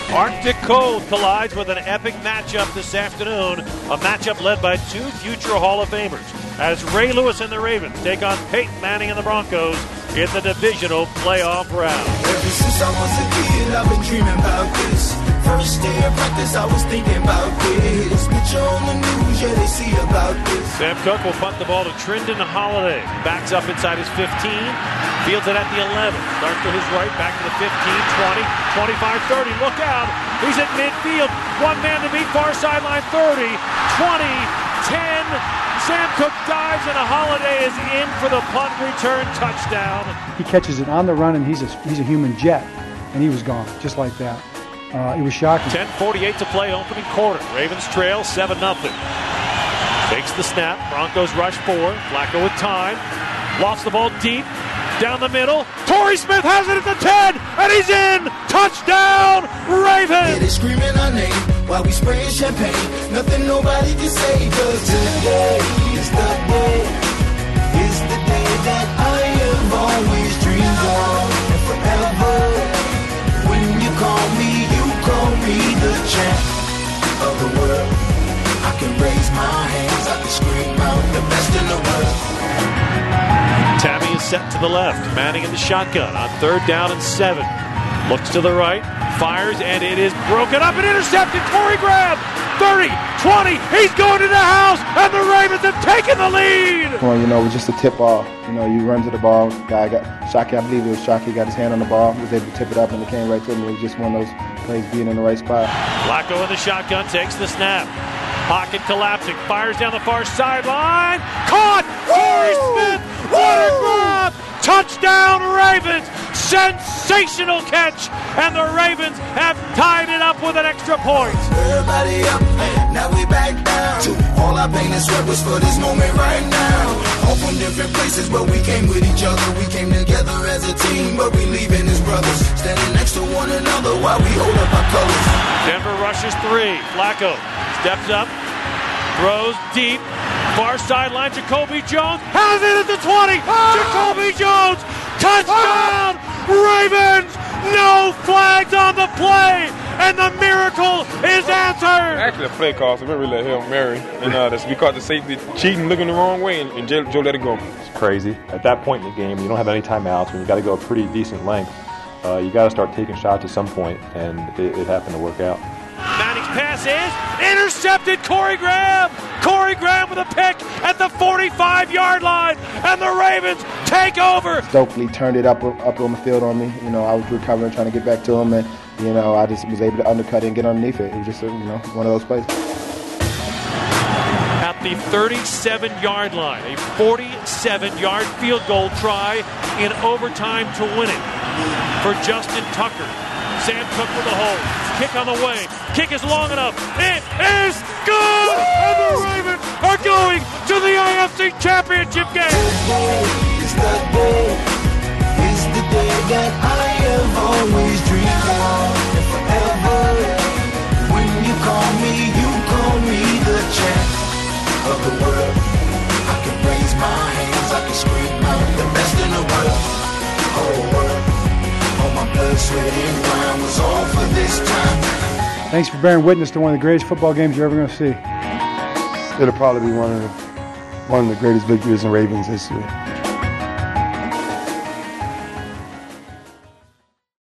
Arctic cold collides with an epic matchup this afternoon. A matchup led by two future Hall of Famers, as Ray Lewis and the Ravens take on Peyton Manning and the Broncos in the divisional playoff round. Ever since I was a kid, I've been dreaming about this. First day of practice, I was thinking about this. Picture on the news, yeah, they see about this. Sam Cook will punt the ball to Trindon Holiday. Backs up inside his 15. Fields it at the 11. Starts to his right, back to the 15, 20, 25, 30. Look out. He's at midfield. One man to beat, far sideline, 30, 20, 10. Sam Cook dives and a Holiday is in for the punt return touchdown. He catches it on the run, and he's a human jet, and he was gone just like that. It was shocking. 10:48 to play, opening quarter. Ravens trail 7-0. Takes the snap. Broncos rush forward. Flacco with time. Lost the ball deep. Down the middle. Torrey Smith has it at the 10, and he's in. Touchdown, Ravens. Yeah, they screaming our name while we spraying champagne. Nothing nobody can say, 'cause today is the day. It's the day that I have always dreamed of. And forever, when you call me the champ of the world. I can raise my hands, I can scream out the best in the world. Tabby is set to the left. Manning in the shotgun on 3rd down and 7. Looks to the right, fires, and it is broken up and intercepted. Corey Graham, 30, 20. He's going to the house, and the Ravens have taken the lead. Well, it was just a tip ball. You run to the ball. Guy got Shockey, I believe it was Shockey, got his hand on the ball, was able to tip it up, and it came right to him. It was just one of those plays being in the right spot. Flacco in the shotgun takes the snap. Pocket collapsing, fires down the far sideline. Caught! Torrey Smith! What a grab! Touchdown, Ravens! Sensational catch! And the Ravens have tied it up with an extra point. Everybody up, now we back down. All our pain and sweat was for this moment right now. All from different places, but we came with each other. We came together as a team, but we leaving as brothers. Standing next to one another while we hold up our colors. Denver rushes 3. Flacco steps up, throws deep. Far sideline, Jacoby Jones has it at the 20. Jacoby Jones, touchdown, Ravens. No flags on the play, and the miracle is answered. Actually, a play call, so we really let Hail Mary. And that's because the safety cheating, looking the wrong way, and Joe let it go. It's crazy. At that point in the game, you don't have any timeouts, and you got to go a pretty decent length. You got to start taking shots at some point, and it happened to work out. Manning's pass is intercepted. Corey Graham with a pick at the 45-yard line, and the Ravens take over. Stokely turned it up on the field on me. I was recovering, trying to get back to him, and I just was able to undercut it and get underneath it. It was just one of those plays. At the 37-yard line, a 47-yard field goal try in overtime to win it for Justin Tucker. Sam Cook with the hold. Kick on the way. Kick is long enough. It is good! And the Ravens are going to the AFC Championship game. Today is the day. It's the day that I have always dreamed of. And forever, when you call me the champ of the world. I can raise my hands, I can scream out the best in the world. Whole world. All my blood, sweat, and grind was all for this time. Thanks for bearing witness to one of the greatest football games you're ever going to see. It'll probably be one of the greatest victories in Ravens history.